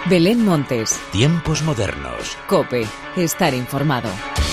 Belén Montes. Tiempos modernos. COPE. Estar informado.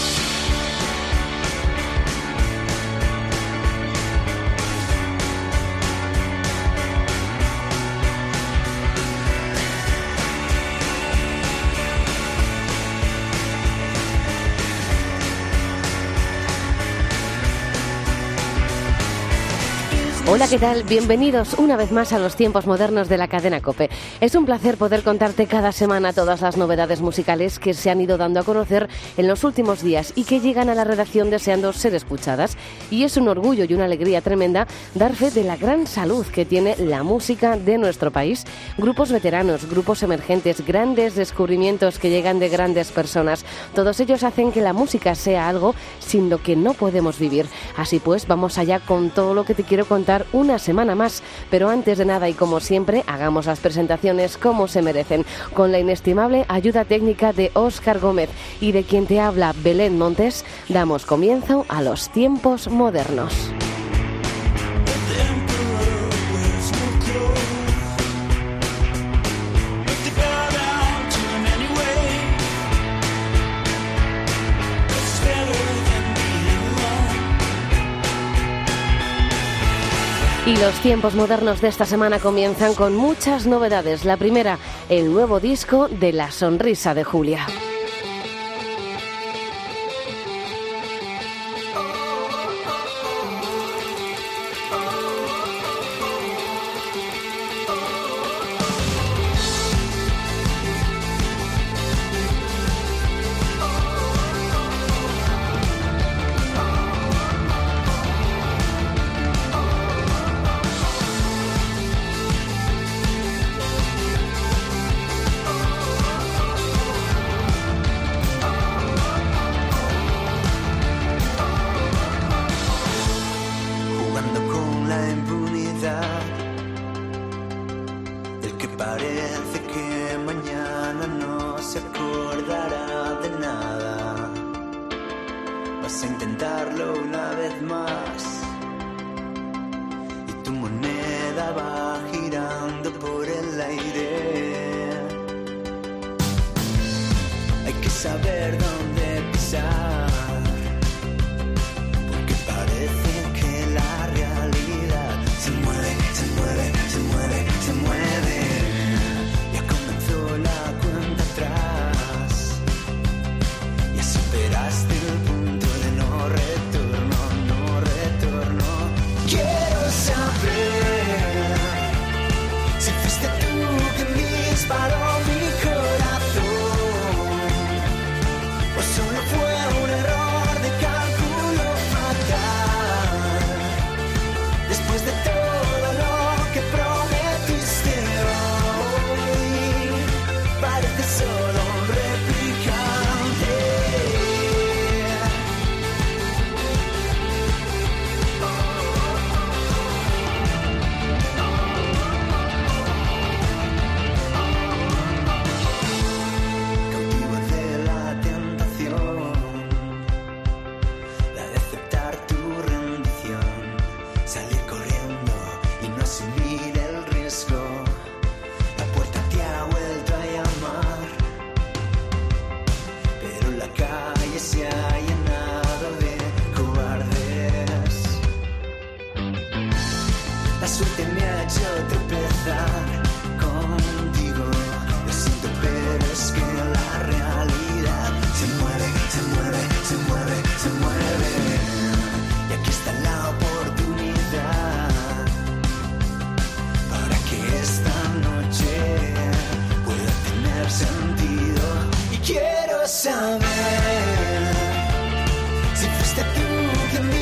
Hola, ¿qué tal? Bienvenidos una vez más a los tiempos modernos de la cadena COPE. Es un placer poder contarte cada semana todas las novedades musicales que se han ido dando a conocer en los últimos días y que llegan a la redacción deseando ser escuchadas. Y es un orgullo y una alegría tremenda dar fe de la gran salud que tiene la música de nuestro país. Grupos veteranos, grupos emergentes, grandes descubrimientos que llegan de grandes personas. Todos ellos hacen que la música sea algo sin lo que no podemos vivir. Así pues, vamos allá con todo lo que te quiero contar una semana más, pero antes de nada y como siempre, hagamos las presentaciones como se merecen, con la inestimable ayuda técnica de Óscar Gómez y de quien te habla Belén Montes. Damos comienzo a los tiempos modernos. Y los tiempos modernos de esta semana comienzan con muchas novedades. La primera, el nuevo disco de La Sonrisa de Julia.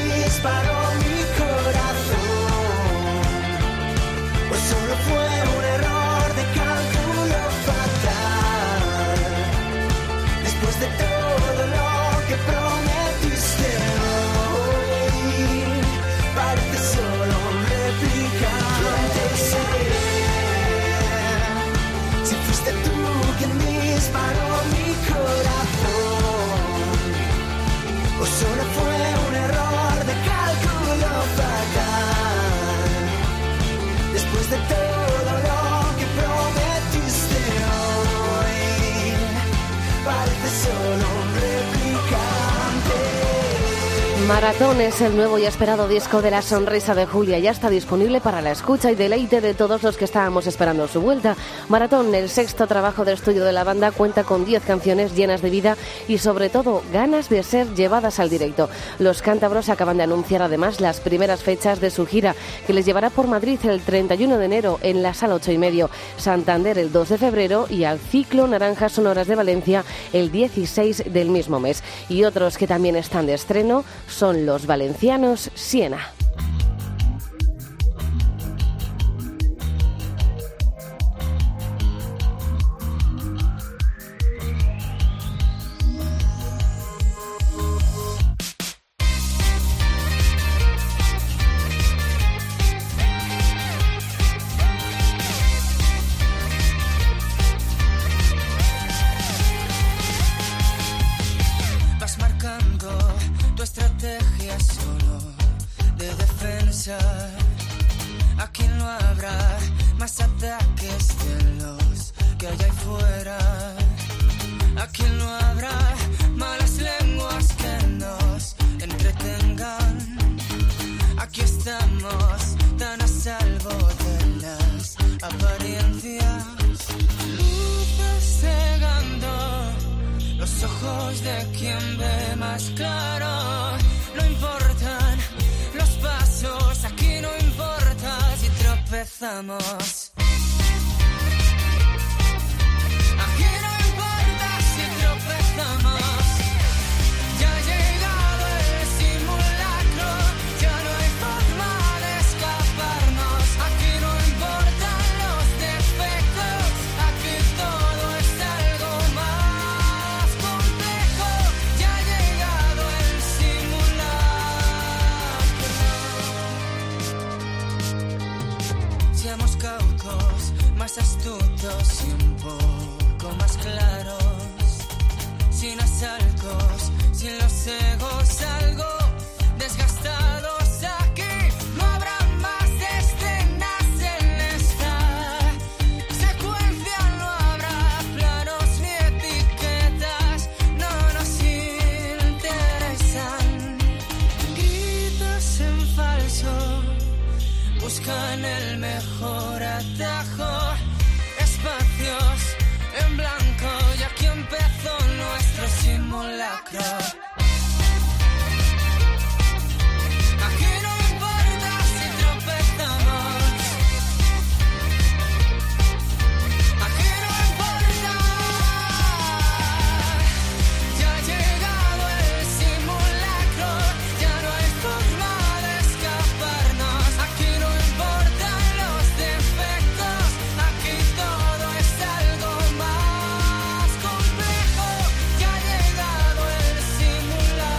Solo fue una Maratón es el nuevo y esperado disco de La Sonrisa de Julia. Ya está disponible para la escucha y deleite de todos los que estábamos esperando su vuelta. Maratón, el sexto trabajo de estudio de la banda, cuenta con 10 canciones llenas de vida y sobre todo ganas de ser llevadas al directo. Los cántabros acaban de anunciar además las primeras fechas de su gira, que les llevará por Madrid el 31 de enero en la Sala 8:30, Santander el 2 de febrero y al Ciclo Naranjas Sonoras de Valencia el 16 del mismo mes. Y otros que también están de estreno son los valencianos Siena. Aquí no habrá más ataques de los que hay ahí fuera. Aquí no habrá malas lenguas que nos entretengan. Aquí estamos tan a salvo de las apariencias. Luces cegando los ojos de quien ve más claro. No importan los pasos, aquí no importa si tropezamos. Aquí no importa si tropezamos. Ya ha llegado el simulacro, ya no hay forma de escaparnos. Aquí no importan los defectos, aquí todo es algo más complejo. Ya ha llegado el simulacro. Seamos cautos, más astutos y un poco más claros. Sin asaltos, sin los egos, algo desgastados. Aquí no habrá más escenas en esta secuencia. No habrá planos ni etiquetas, no nos interesan. Gritos en falso buscan el mejor atajo. Espacios en blanco, y aquí empezó nuestro simulacro. Aquí no importa si tropezamos. Aquí no importa. Ya ha llegado el simulacro, ya no hay forma de escaparnos. Aquí no importan los defectos, aquí todo es algo más complejo. Ya ha llegado el simulacro.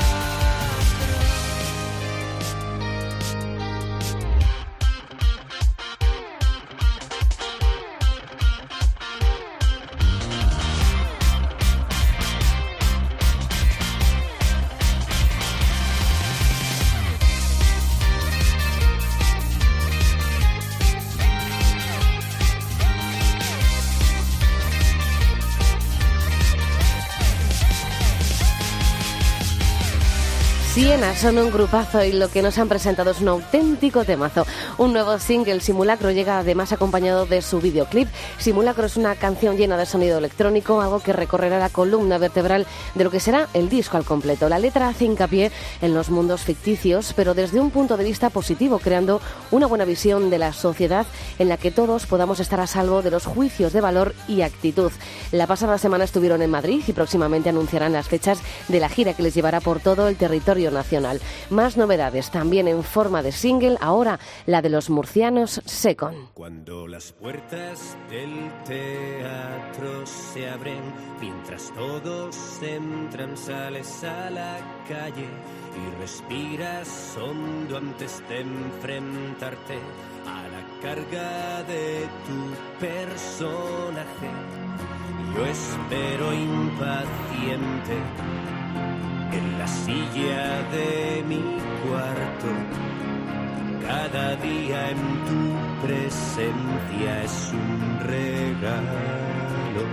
Siena son un grupazo y lo que nos han presentado es un auténtico temazo. Un nuevo single, Simulacro, llega además acompañado de su videoclip. Simulacro es una canción llena de sonido electrónico, algo que recorrerá la columna vertebral de lo que será el disco al completo. La letra hace hincapié en los mundos ficticios, pero desde un punto de vista positivo, creando una buena visión de la sociedad en la que todos podamos estar a salvo de los juicios de valor y actitud. La pasada semana estuvieron en Madrid y próximamente anunciarán las fechas de la gira que les llevará por todo el territorio nacional. Más novedades también en forma de single, ahora la de los murcianos Secon. Cuando las puertas del teatro se abren, mientras todos entran, sales a la calle y respiras hondo antes de enfrentarte a la carga de tu personaje. Yo espero impaciente en la silla de mi cuarto. Cada día en tu presencia es un regalo.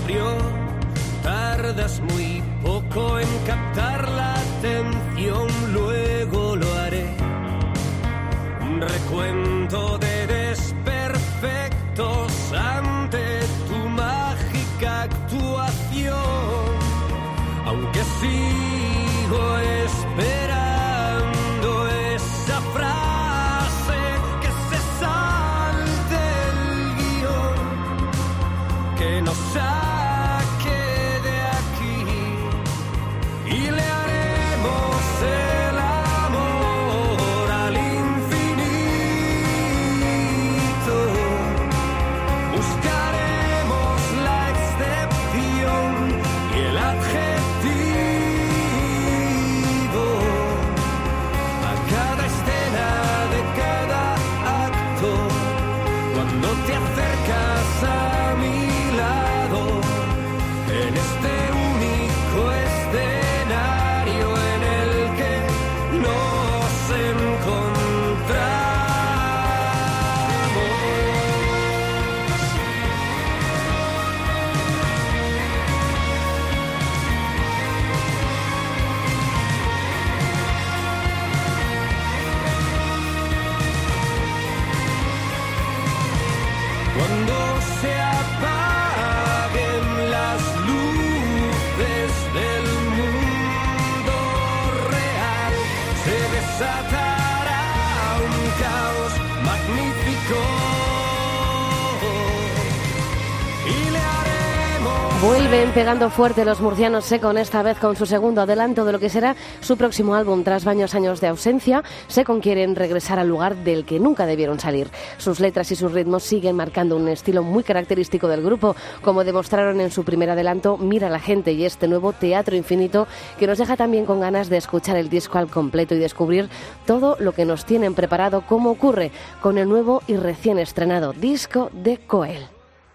abrió. Tardas muy poco en captar la atención, luego lo haré. Un recuento de desperfectos ante tu mágica actuación. Aunque sigo esperando esa frase que se salte el guión, que nos saque de aquí y le haremos el amor al infinito. Buscaremos la excepción y el adjetivo a cada escena de cada acto. Cuando te acercas a mi lado en este único escenario en el que nos encontramos. Cuando se apaguen las luces del mundo real, se desatará un caos magnífico y le haremos. Vuelven pegando fuerte los murcianos Secon, esta vez con su segundo adelanto de lo que será su próximo álbum. Tras varios años de ausencia, Secon quieren regresar al lugar del que nunca debieron salir. Sus letras y sus ritmos siguen marcando un estilo muy característico del grupo, como demostraron en su primer adelanto Mira la gente y este nuevo Teatro Infinito, que nos deja también con ganas de escuchar el disco al completo y descubrir todo lo que nos tienen preparado, como ocurre con el nuevo y recién estrenado disco de Coel.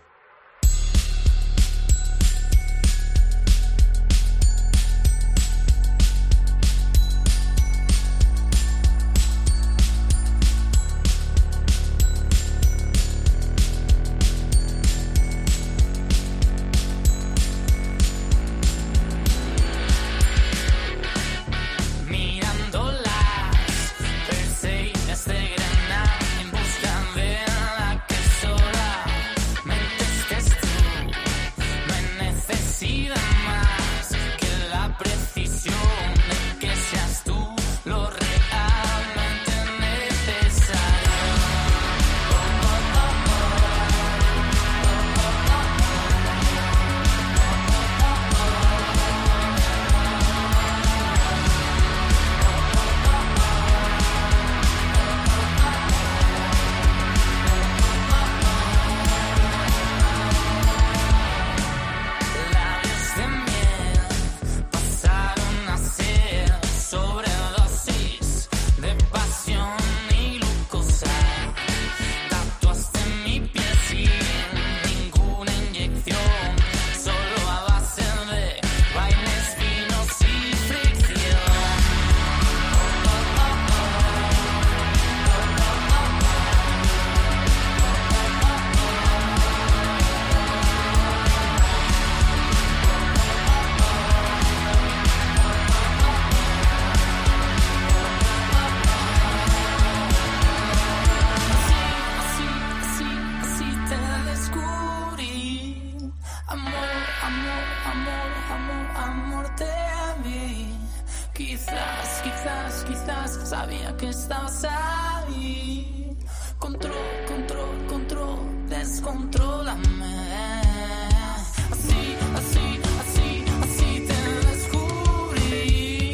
Mirando las perseguidas de Granada en busca de la que solamente estés tú. No hay necesidad más que la precisión de que seas tú lo realmente necesario. Labios de miel pasaron a ser sobredosis de pasión y glucosa. Tatuaste mi piel sin ninguna inyección, solo a base de bailes finos y fricción. Así te descubrí. Amor te vi. Quizás sabía que estabas ahí. Control, descontrólame. Así te descubrí.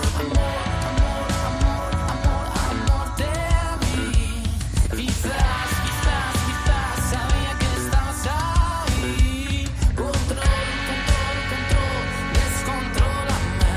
Amor te vi. Quizás sabía que estabas ahí. Control, descontrólame.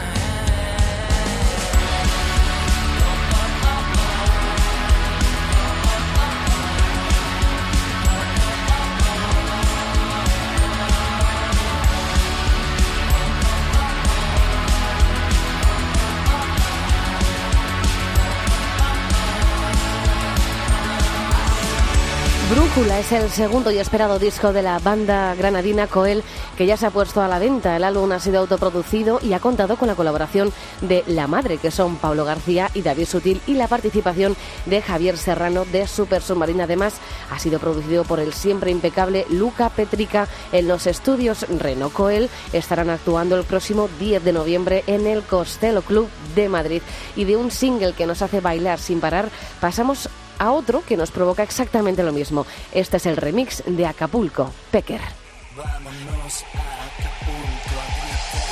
Película es el segundo y esperado disco de la banda granadina Coel, que ya se ha puesto a la venta. El álbum ha sido autoproducido y ha contado con la colaboración de La Madre, que son Pablo García y David Sutil, y la participación de Javier Serrano de Super Submarina. Además, ha sido producido por el siempre impecable Luca Petrica en los estudios Reno. Coel estarán actuando el próximo 10 de noviembre en el Costello Club de Madrid. Y de un single que nos hace bailar sin parar, pasamos a otro que nos provoca exactamente lo mismo. Este es el remix de Acapulco, Pecker. Vámonos a Acapulco a gritar.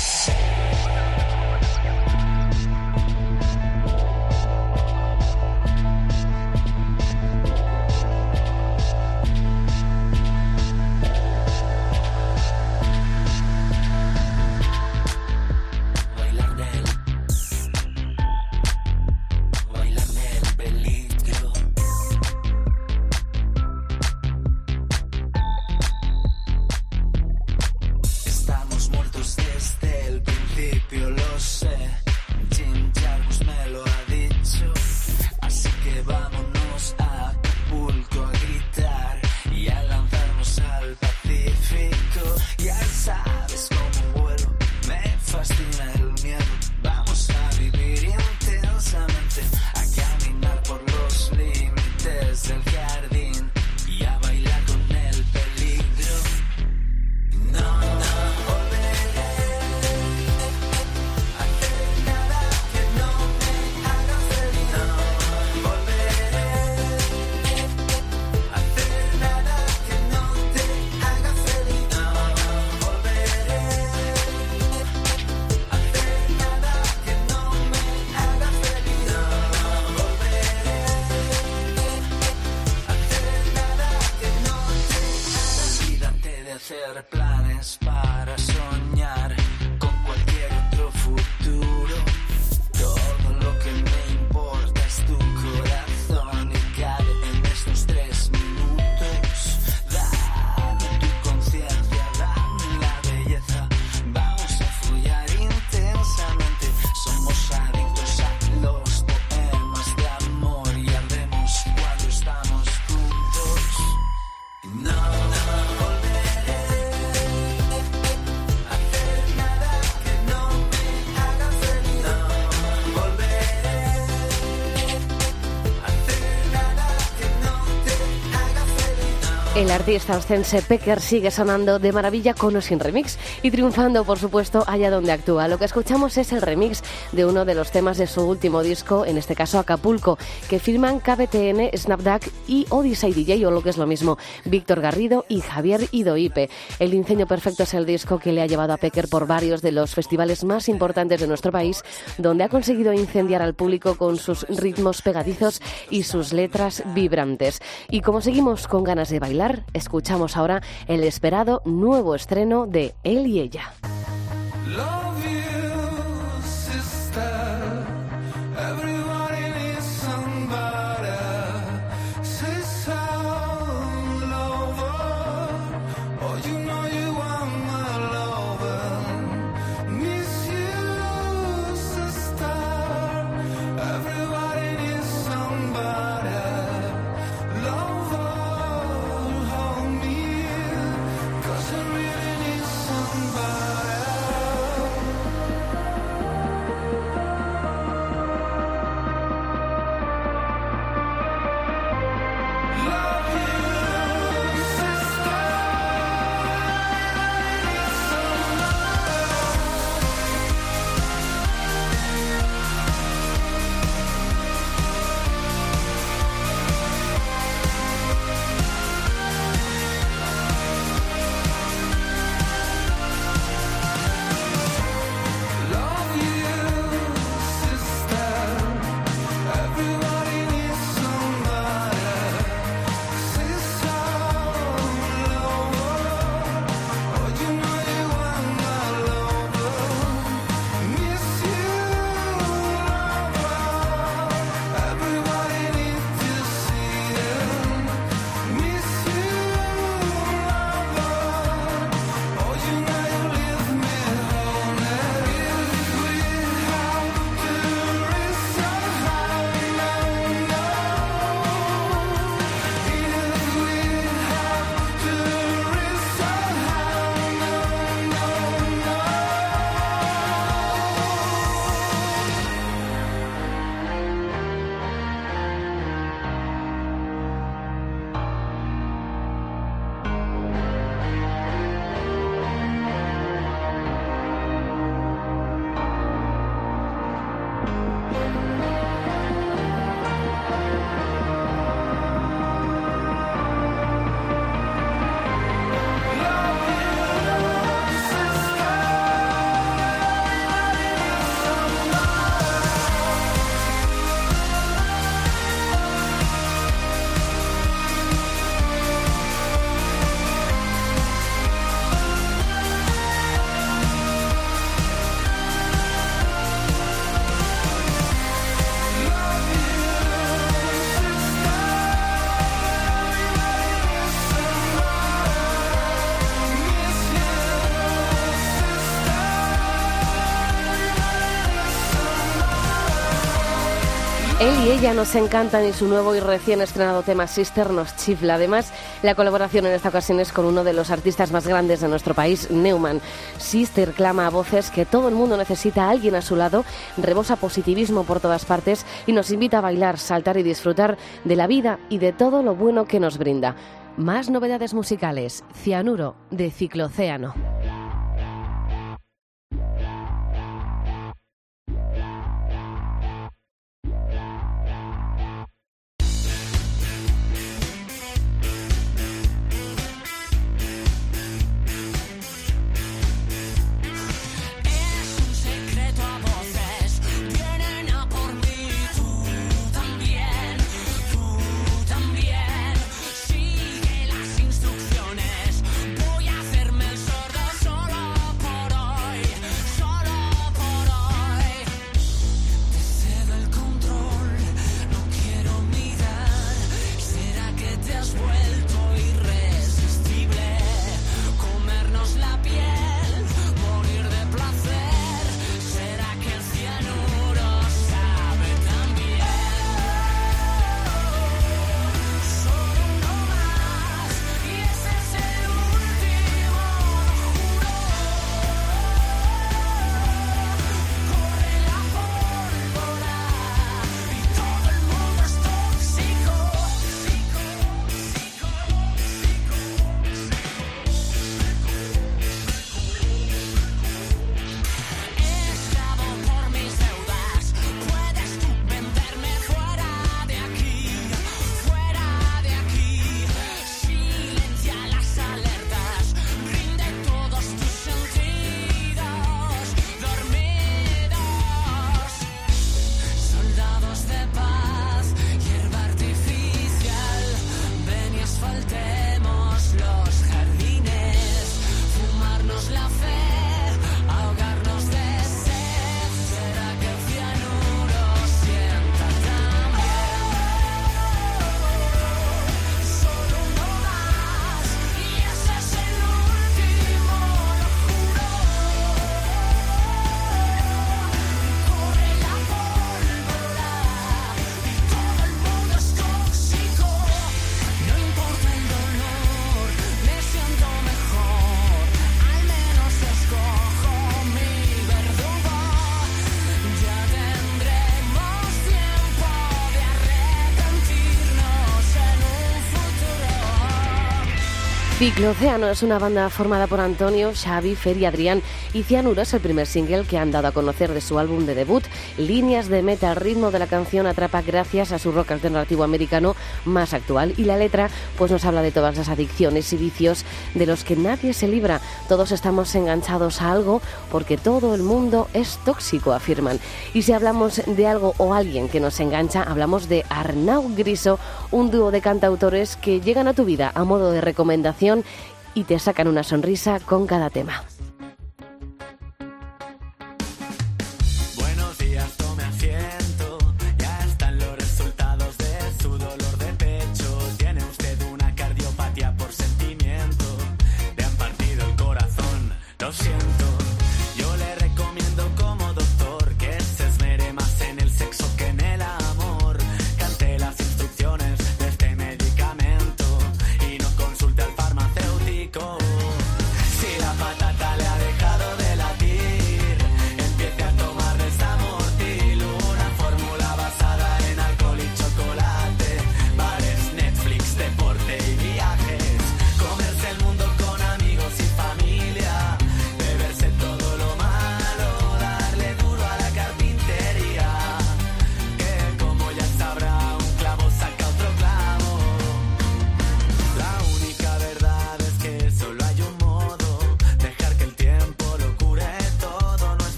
Planes para soñar con cualquier otro futuro. Todo lo que me importa es tu corazón y cabe en estos 3 minutos. Dame tu conciencia, dame la belleza. Vamos a follar intensamente. Somos adictos a los poemas de amor y ardemos cuando estamos juntos. No. El artista ostense Pecker sigue sonando de maravilla con o sin remix y triunfando, por supuesto, allá donde actúa. Lo que escuchamos es el remix de uno de los temas de su último disco, en este caso Acapulco, que firman KBTN, Snapduck y Odyssey DJ, o lo que es lo mismo, Víctor Garrido y Javier Idoipe. El Incendio Perfecto es el disco que le ha llevado a Pecker por varios de los festivales más importantes de nuestro país, donde ha conseguido incendiar al público con sus ritmos pegadizos y sus letras vibrantes. Y como seguimos con ganas de bailar, escuchamos ahora el esperado nuevo estreno de Él y Ella. Love you, sister. Everybody needs somebody. Sister, lover. Oh, you know you are my lover. Miss you, sister. Everybody needs somebody. Lover, hold me, 'cause I really need somebody. Él y ella nos encantan y su nuevo y recién estrenado tema Sister nos chifla. Además, la colaboración en esta ocasión es con uno de los artistas más grandes de nuestro país, Neumann. Sister clama a voces que todo el mundo necesita a alguien a su lado, rebosa positivismo por todas partes y nos invita a bailar, saltar y disfrutar de la vida y de todo lo bueno que nos brinda. Más novedades musicales. Cianuro, de Ciclocéano. Ciclocéano es una banda formada por Antonio, Xavi, Fer y Adrián, y Cianuro es el primer single que han dado a conocer de su álbum de debut. Líneas de meta, el ritmo de la canción atrapa gracias a su rock alternativo americano más actual, y la letra pues nos habla de todas las adicciones y vicios de los que nadie se libra. Todos estamos enganchados a algo porque todo el mundo es tóxico, afirman. Y si hablamos de algo o alguien que nos engancha, hablamos de Arnau Griso, un dúo de cantautores que llegan a tu vida a modo de recomendación y te sacan una sonrisa con cada tema. Buenos días, tome asiento. Ya están los resultados de su dolor de pecho. Tiene usted una cardiopatía por sentimiento. Le han partido el corazón, lo siento. Yo le recomiendo como doctor que se esmere más en el sexo que en el amor. Cante las instrucciones de este medicamento y no consulte al farmacéutico. Si la patata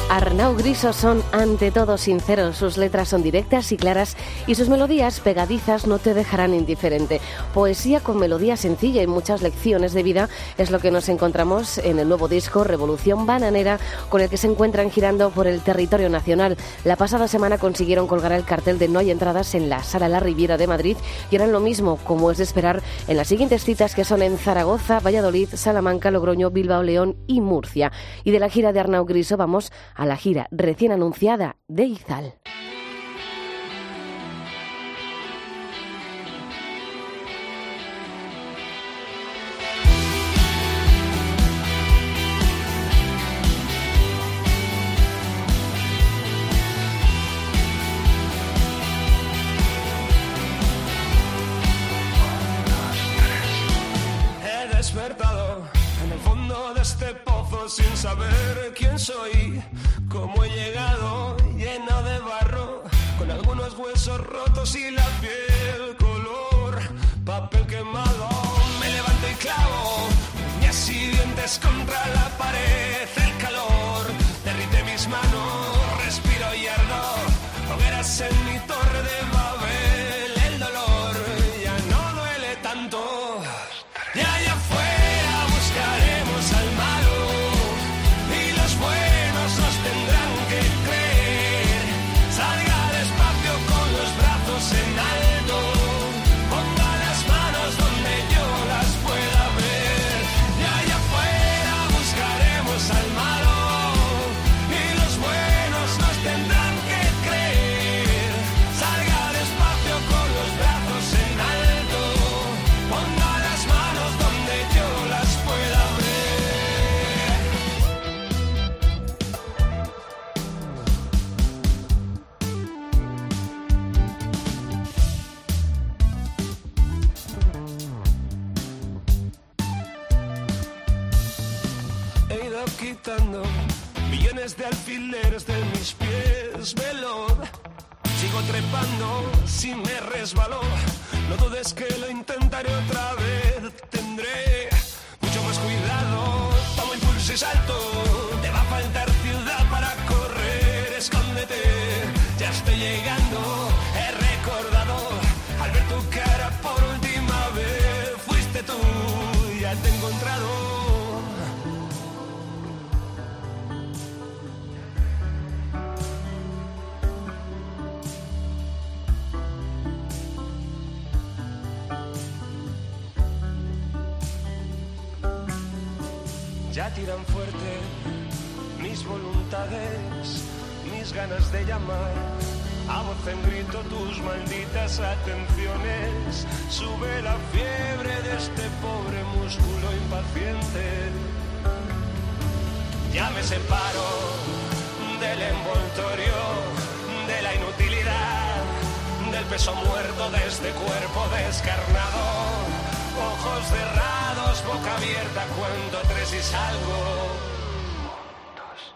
Arnau Griso son ante todo sinceros, sus letras son directas y claras y sus melodías pegadizas no te dejarán indiferente. Poesía con melodía sencilla y muchas lecciones de vida es lo que nos encontramos en el nuevo disco Revolución Bananera, con el que se encuentran girando por el territorio nacional. La pasada semana consiguieron colgar el cartel de No hay entradas en la Sala La Riviera de Madrid y harán lo mismo, como es de esperar, en las siguientes citas, que son en Zaragoza, Valladolid, Salamanca, Logroño, Bilbao, León y Murcia. Y de la gira de Arnau Griso vamos a la gira recién anunciada de Izal. He despertado en el fondo de este pozo sin saber quién soy, cómo he llegado lleno de barro, con algunos huesos rotos y la piel color papel quemado. Me levanto y clavo uñas y dientes contra la pared, el calor derrite mis manos, respiro y ardo, hogueras en mi torre de Babel, el dolor ya no duele tanto. Y allá afuera buscaremos al malo y los buenos nos tendrán que creer. Salga despacio con los brazos en alto, ponga las manos donde yo las pueda ver. Y allá afuera buscaremos al malo y los buenos nos tendrán que creer. Salga despacio con los brazos en alto, ponga las manos donde yo las pueda ver. He ido quitando millones de alfileres de mis pies, veloz. Sigo trepando, si me resbaló, no dudes que lo intentaré otra vez. Tendré mucho más cuidado, tomo impulso y salto. Te va a faltar ciudad para correr, escóndete, ya estoy llegando. He recordado al ver tu cara por última vez, fuiste tú, ya te he encontrado. Ya tiran fuerte mis voluntades, mis ganas de llamar a voz en grito tus malditas atenciones. Sube la fiebre de este pobre músculo impaciente. Ya me separo del envoltorio, de la inutilidad, del peso muerto de este cuerpo descarnado. Ojos cerrados, boca abierta, cuento tres y salgo. 1, 2,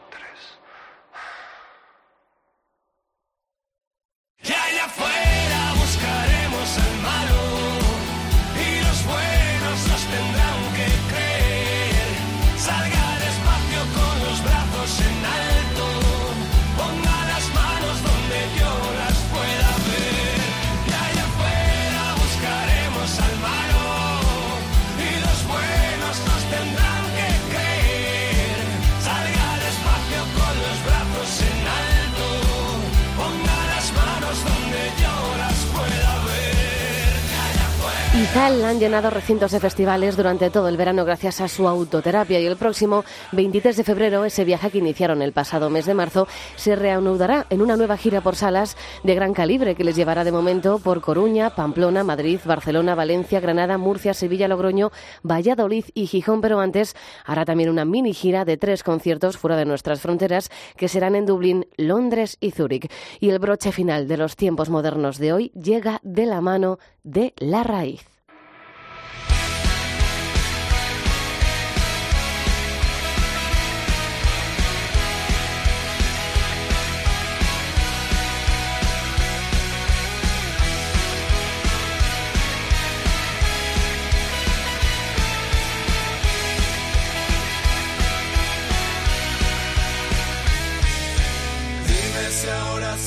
3. Y allá afuera buscaremos al malo y los buenos nos tendrán que creer. Salga despacio con los brazos en alto, ponga las manos donde yo las pueda ver. Y allá afuera buscaremos al malo y los buenos nos tendrán que creer. Salga despacio con los brazos en alto, ponga las manos donde yo las pueda ver. Allá afuera. Izal han llenado recintos de festivales durante todo el verano gracias a su autoterapia, y el próximo 23 de febrero ese viaje que iniciaron el pasado mes de marzo se reanudará en una nueva gira por salas de gran calibre que les llevará de momento por Coruña, Pamplona, Madrid, Barcelona, Valencia, Granada, Murcia, Sevilla, Logroño, Valladolid y Gijón, pero antes hará también una mini gira de 3 conciertos fuera de nuestras fronteras que serán en Dublín, Londres y Zúrich. Y el broche final de los tiempos modernos de hoy llega de la mano de La Raíz.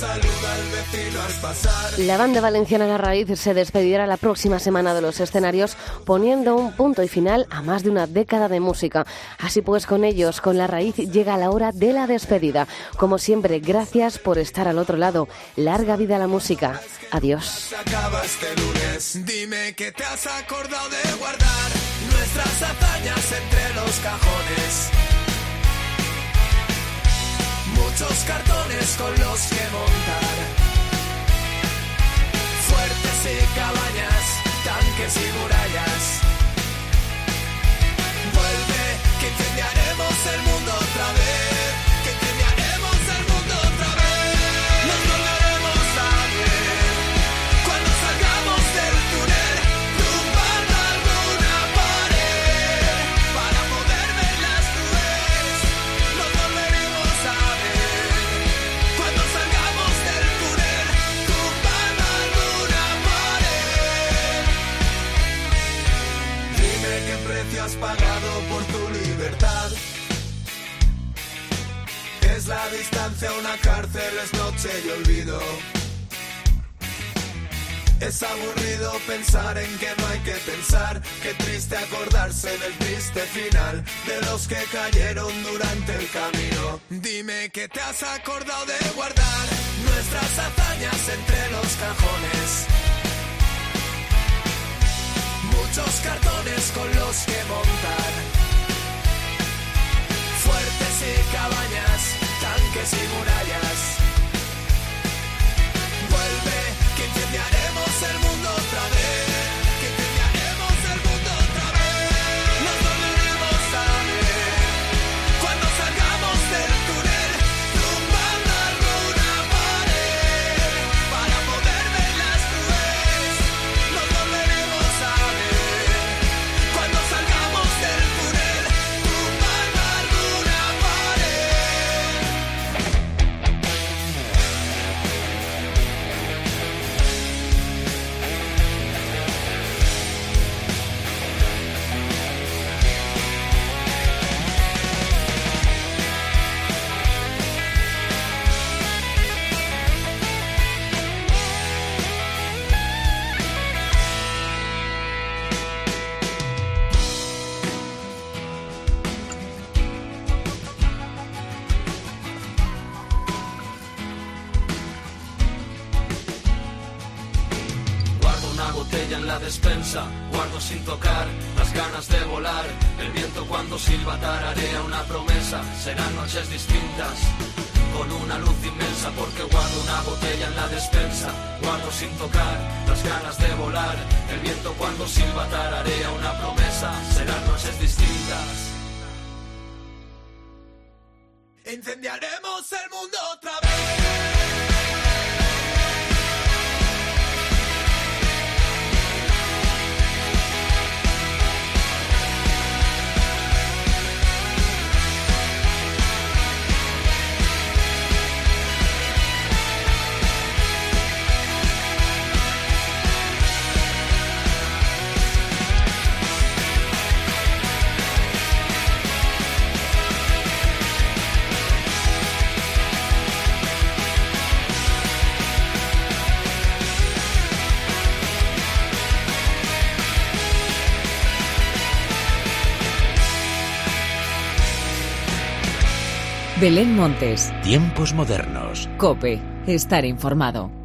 saluda al vecino al pasar. La banda valenciana La Raíz se despedirá la próxima semana de los escenarios, poniendo un punto y final a más de una década de música. Así pues, con ellos, con La Raíz, llega la hora de la despedida. Como siempre, gracias por estar al otro lado. Larga vida a la música. Adiós. Se acaba este lunes. Dime que te has acordado de guardar nuestras hazañas entre los cajones. Muchos cartones con los que montar. Fuertes y cabañas, tanques y murallas. Vuelve, que incendiaremos el mundo otra vez. Que incendiaremos el mundo otra vez. Nos volveremos a ver cuando salgamos del túnel, tumbando alguna pared para poder ver las nubes. Nos volveremos a ver cuando salgamos del túnel, tumbando alguna pared. Dime qué precio has pagado por tu libertad. Es la distancia a una cárcel, es noche y olvido. Es aburrido pensar en que no hay que pensar. Qué triste acordarse del triste final de los que cayeron durante el camino. Dime que te has acordado de guardar nuestras hazañas entre los cajones. Muchos cartones con los que montar. Fuertes y cabañas, tanques y murallas. Vuelve, que incendiaremos el mundo otra vez. Que incendiaremos el mundo otra vez. Nos volveremos a ver cuando salgamos del túnel, tumbando alguna pared para poder ver las nubes. Nos volveremos a ver cuando salgamos del túnel, tumbando alguna pared. Guardo una botella en la despensa, guardo sin tocar las ganas de volar. El viento cuando silba tararea una promesa, serán noches distintas con una luz inmensa. Porque guardo una botella en la despensa, guardo sin tocar las ganas de volar. El viento cuando silba tararea una promesa, serán noches distintas. Incendiaremos el mundo otra vez. Belén Montes, Tiempos modernos. COPE, estar informado.